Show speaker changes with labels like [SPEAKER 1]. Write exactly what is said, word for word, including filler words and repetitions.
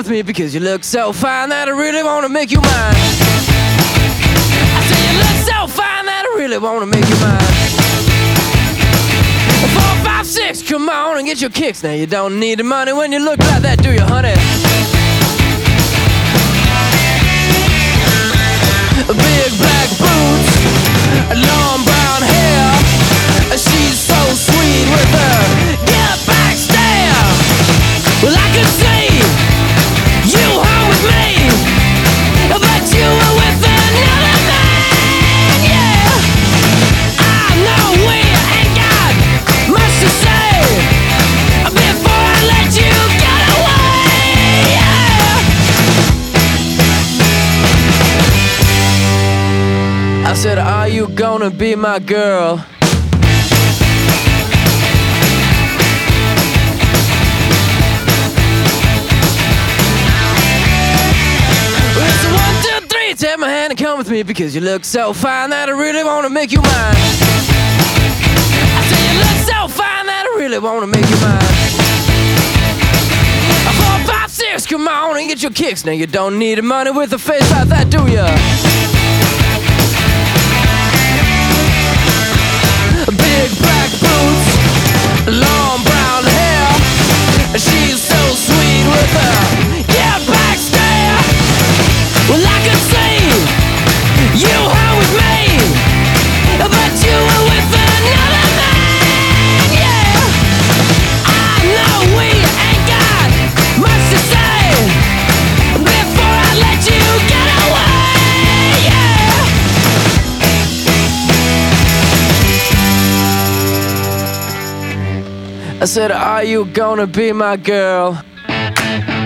[SPEAKER 1] with me because you look so fine that I really wanna make you mine. I say you look so fine that I really wanna make you mine. Four, five, six, come on and get your kicks. Now you don't need the money when you look like that, do you, honey? Big black boots, long brown hair. She's so sweet with her get back stare. Well, I could see you home with me, but you were with another man, yeah. I know we ain't got much to say before I let you get away, yeah. I said, are you gonna be my girl? Take my hand and come with me because you look so fine that I really wanna make you mine. I say you look so fine that I really wanna make you mine. Four, five, six, come on and get your kicks. Now you don't need the money with a face like that, do ya? Big black boots, long brown hair. She's so sweet with her get back stare. Well, I could see you home with me, but you were with another man, yeah. I know we ain't got much to say before I let you get away, yeah. I said, are you gonna be my girl?